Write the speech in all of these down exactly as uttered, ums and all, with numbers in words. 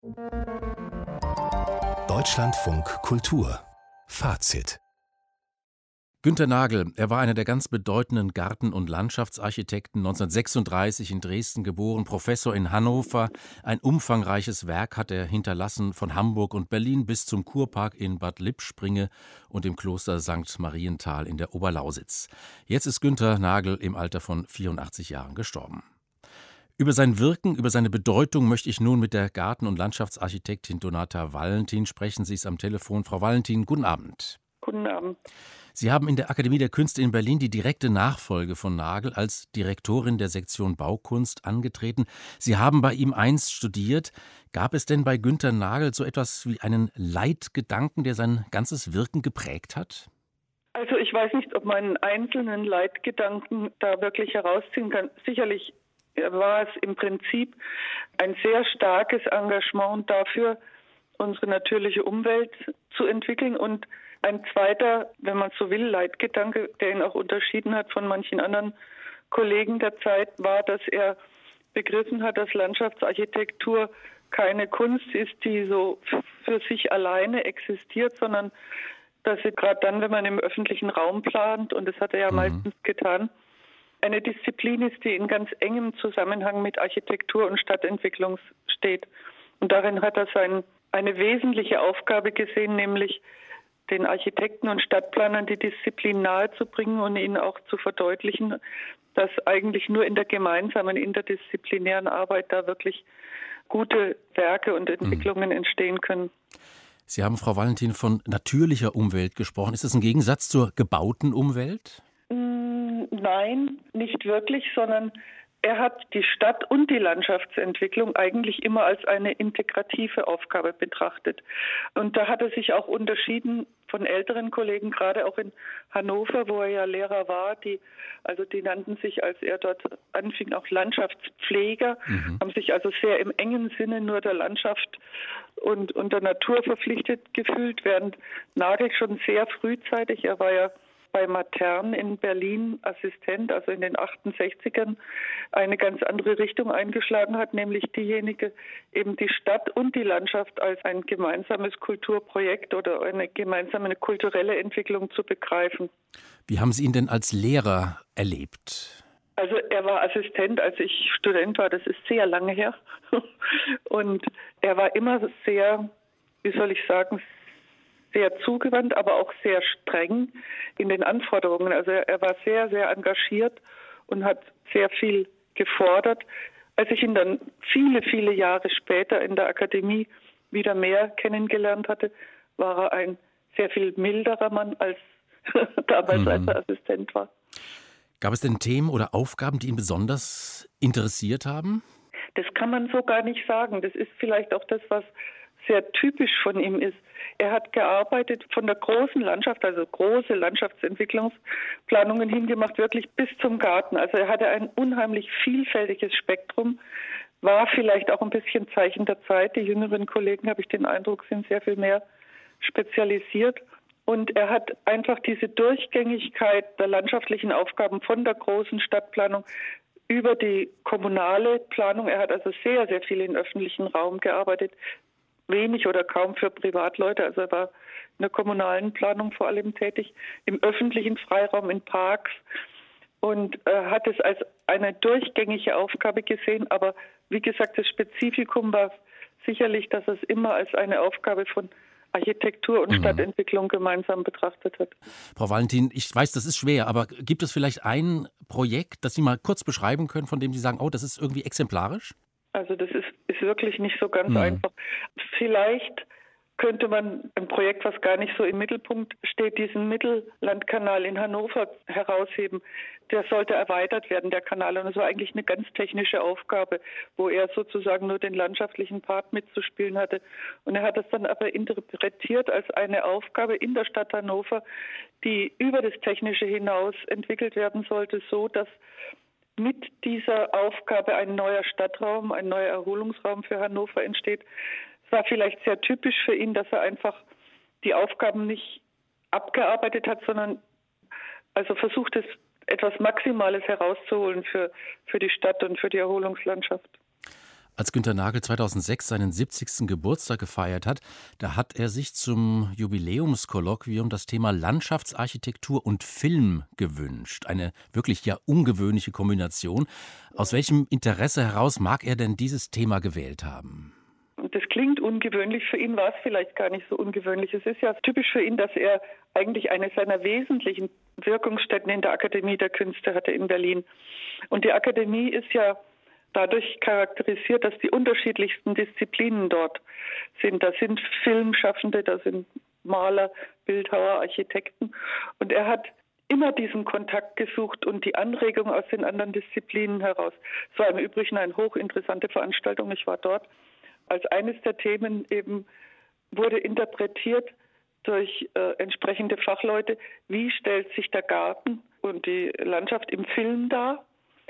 Deutschlandfunk Kultur Fazit. Günter Nagel, er war einer der ganz bedeutenden Garten- und Landschaftsarchitekten, neunzehnhundertsechsunddreißig in Dresden geboren, Professor in Hannover. Ein umfangreiches Werk hat er hinterlassen, von Hamburg und Berlin bis zum Kurpark in Bad Lippspringe und dem Kloster Sankt Marienthal in der Oberlausitz. Jetzt ist Günter Nagel im Alter von vierundachtzig Jahren gestorben. Über sein Wirken, über seine Bedeutung möchte ich nun mit der Garten- und Landschaftsarchitektin Donata Valentin sprechen. Sie ist am Telefon. Frau Valentin, guten Abend. Guten Abend. Sie haben in der Akademie der Künste in Berlin die direkte Nachfolge von Nagel als Direktorin der Sektion Baukunst angetreten. Sie haben bei ihm einst studiert. Gab es denn bei Günter Nagel so etwas wie einen Leitgedanken, der sein ganzes Wirken geprägt hat? Also ich weiß nicht, ob man einen einzelnen Leitgedanken da wirklich herausziehen kann. Sicherlich war es im Prinzip ein sehr starkes Engagement dafür, unsere natürliche Umwelt zu entwickeln, und ein zweiter, wenn man so will, Leitgedanke, der ihn auch unterschieden hat von manchen anderen Kollegen der Zeit, war, dass er begriffen hat, dass Landschaftsarchitektur keine Kunst ist, die so für sich alleine existiert, sondern dass sie gerade dann, wenn man im öffentlichen Raum plant, und das hat er ja mhm. meistens getan, eine Disziplin ist, die in ganz engem Zusammenhang mit Architektur und Stadtentwicklung steht. Und darin hat er sein, eine wesentliche Aufgabe gesehen, nämlich den Architekten und Stadtplanern die Disziplin nahezubringen und ihnen auch zu verdeutlichen, dass eigentlich nur in der gemeinsamen interdisziplinären Arbeit da wirklich gute Werke und Entwicklungen mhm. entstehen können. Sie haben, Frau Valentin, von natürlicher Umwelt gesprochen. Ist das ein Gegensatz zur gebauten Umwelt? Nein, nicht wirklich, sondern er hat die Stadt- und die Landschaftsentwicklung eigentlich immer als eine integrative Aufgabe betrachtet. Und da hat er sich auch unterschieden von älteren Kollegen, gerade auch in Hannover, wo er ja Lehrer war. Die, also die nannten sich, als er dort anfing, auch Landschaftspfleger, mhm. haben sich also sehr im engen Sinne nur der Landschaft und, und der Natur verpflichtet gefühlt, während Nagel schon sehr frühzeitig, er war ja bei Matern in Berlin Assistent, also in den achtundsechzigern, eine ganz andere Richtung eingeschlagen hat, nämlich diejenige, eben die Stadt und die Landschaft als ein gemeinsames Kulturprojekt oder eine gemeinsame kulturelle Entwicklung zu begreifen. Wie haben Sie ihn denn als Lehrer erlebt? Also er war Assistent, als ich Student war, das ist sehr lange her. Und er war immer sehr, wie soll ich sagen, sehr zugewandt, aber auch sehr streng in den Anforderungen. Also er war sehr, sehr engagiert und hat sehr viel gefordert. Als ich ihn dann viele, viele Jahre später in der Akademie wieder mehr kennengelernt hatte, war er ein sehr viel milderer Mann als damals, mhm. als er Assistent war. Gab es denn Themen oder Aufgaben, die ihn besonders interessiert haben? Das kann man so gar nicht sagen. Das ist vielleicht auch das, was sehr typisch von ihm ist. Er hat gearbeitet von der großen Landschaft, also große Landschaftsentwicklungsplanungen hingemacht, wirklich bis zum Garten. Also er hatte ein unheimlich vielfältiges Spektrum, war vielleicht auch ein bisschen Zeichen der Zeit. Die jüngeren Kollegen, habe ich den Eindruck, sind sehr viel mehr spezialisiert. Und er hat einfach diese Durchgängigkeit der landschaftlichen Aufgaben von der großen Stadtplanung über die kommunale Planung. Er hat also sehr, sehr viel im öffentlichen Raum gearbeitet, wenig oder kaum für Privatleute. Also er war in der kommunalen Planung vor allem tätig, im öffentlichen Freiraum, in Parks, und äh, hat es als eine durchgängige Aufgabe gesehen. Aber wie gesagt, das Spezifikum war sicherlich, dass es immer als eine Aufgabe von Architektur und mhm. Stadtentwicklung gemeinsam betrachtet hat. Frau Valentin, ich weiß, das ist schwer, aber gibt es vielleicht ein Projekt, das Sie mal kurz beschreiben können, von dem Sie sagen, oh, das ist irgendwie exemplarisch? Also das ist, ist wirklich nicht so ganz mhm. einfach. Vielleicht könnte man ein Projekt, was gar nicht so im Mittelpunkt steht, diesen Mittellandkanal in Hannover herausheben. Der sollte erweitert werden, der Kanal. Und das war eigentlich eine ganz technische Aufgabe, wo er sozusagen nur den landschaftlichen Part mitzuspielen hatte. Und er hat das dann aber interpretiert als eine Aufgabe in der Stadt Hannover, die über das Technische hinaus entwickelt werden sollte, so dass mit dieser Aufgabe ein neuer Stadtraum, ein neuer Erholungsraum für Hannover entsteht. Es war vielleicht sehr typisch für ihn, dass er einfach die Aufgaben nicht abgearbeitet hat, sondern also versucht es, etwas Maximales herauszuholen für, für die Stadt und für die Erholungslandschaft. Als Günter Nagel zweitausendsechs seinen siebzigsten Geburtstag gefeiert hat, da hat er sich zum Jubiläumskolloquium das Thema Landschaftsarchitektur und Film gewünscht. Eine wirklich ja ungewöhnliche Kombination. Aus welchem Interesse heraus mag er denn dieses Thema gewählt haben? Das klingt ungewöhnlich, für ihn war es vielleicht gar nicht so ungewöhnlich. Es ist ja typisch für ihn, dass er eigentlich eine seiner wesentlichen Wirkungsstätten in der Akademie der Künste hatte in Berlin. Und die Akademie ist ja dadurch charakterisiert, dass die unterschiedlichsten Disziplinen dort sind. Da sind Filmschaffende, da sind Maler, Bildhauer, Architekten. Und er hat immer diesen Kontakt gesucht und die Anregung aus den anderen Disziplinen heraus. Es war im Übrigen eine hochinteressante Veranstaltung. Ich war dort. Als eines der Themen eben wurde interpretiert durch äh, entsprechende Fachleute, wie stellt sich der Garten und die Landschaft im Film dar?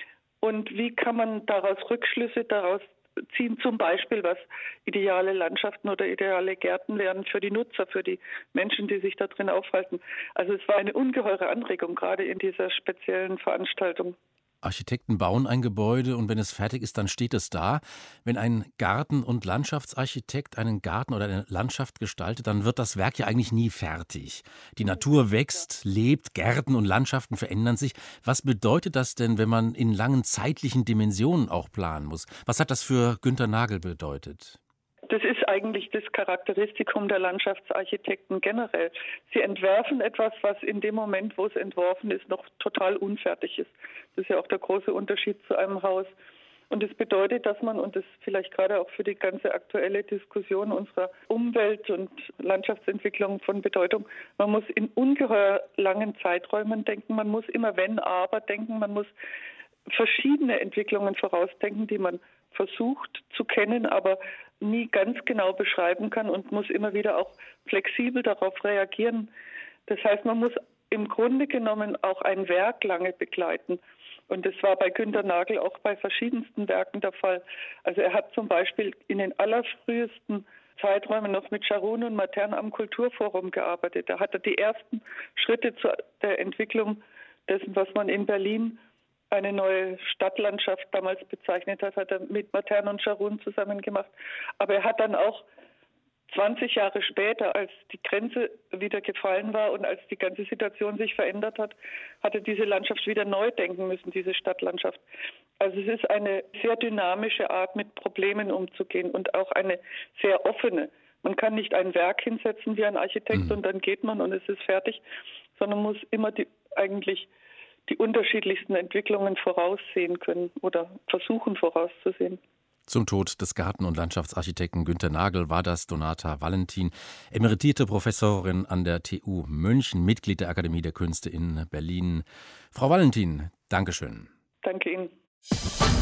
Und wie kann man daraus Rückschlüsse daraus ziehen, zum Beispiel, was ideale Landschaften oder ideale Gärten wären für die Nutzer, für die Menschen, die sich da drin aufhalten. Also es war eine ungeheure Anregung, gerade in dieser speziellen Veranstaltung. Architekten bauen ein Gebäude und wenn es fertig ist, dann steht es da. Wenn ein Garten- und Landschaftsarchitekt einen Garten oder eine Landschaft gestaltet, dann wird das Werk ja eigentlich nie fertig. Die Natur wächst, lebt, Gärten und Landschaften verändern sich. Was bedeutet das denn, wenn man in langen zeitlichen Dimensionen auch planen muss? Was hat das für Günter Nagel bedeutet? Das ist eigentlich das Charakteristikum der Landschaftsarchitekten generell. Sie entwerfen etwas, was in dem Moment, wo es entworfen ist, noch total unfertig ist. Das ist ja auch der große Unterschied zu einem Haus. Und das bedeutet, dass man, und das vielleicht gerade auch für die ganze aktuelle Diskussion unserer Umwelt- und Landschaftsentwicklung von Bedeutung, man muss in ungeheuer langen Zeiträumen denken, man muss immer wenn, aber denken, man muss verschiedene Entwicklungen vorausdenken, die man versucht zu kennen, aber nie ganz genau beschreiben kann und muss immer wieder auch flexibel darauf reagieren. Das heißt, man muss im Grunde genommen auch ein Werk lange begleiten. Und das war bei Günter Nagel auch bei verschiedensten Werken der Fall. Also er hat zum Beispiel in den allerfrühesten Zeiträumen noch mit Scharun und Matern am Kulturforum gearbeitet. Da hat er die ersten Schritte zu der Entwicklung dessen, was man in Berlin eine neue Stadtlandschaft damals bezeichnet hat, hat er mit Matern und Scharun zusammen gemacht. Aber er hat dann auch zwanzig Jahre später, als die Grenze wieder gefallen war und als die ganze Situation sich verändert hat, hat er diese Landschaft wieder neu denken müssen, diese Stadtlandschaft. Also es ist eine sehr dynamische Art, mit Problemen umzugehen und auch eine sehr offene. Man kann nicht ein Werk hinsetzen wie ein Architekt mhm. und dann geht man und es ist fertig, sondern muss immer die eigentlich die unterschiedlichsten Entwicklungen voraussehen können oder versuchen vorauszusehen. Zum Tod des Garten- und Landschaftsarchitekten Günter Nagel war das Donata Valentin, emeritierte Professorin an der T U München, Mitglied der Akademie der Künste in Berlin. Frau Valentin, Dankeschön. Danke Ihnen.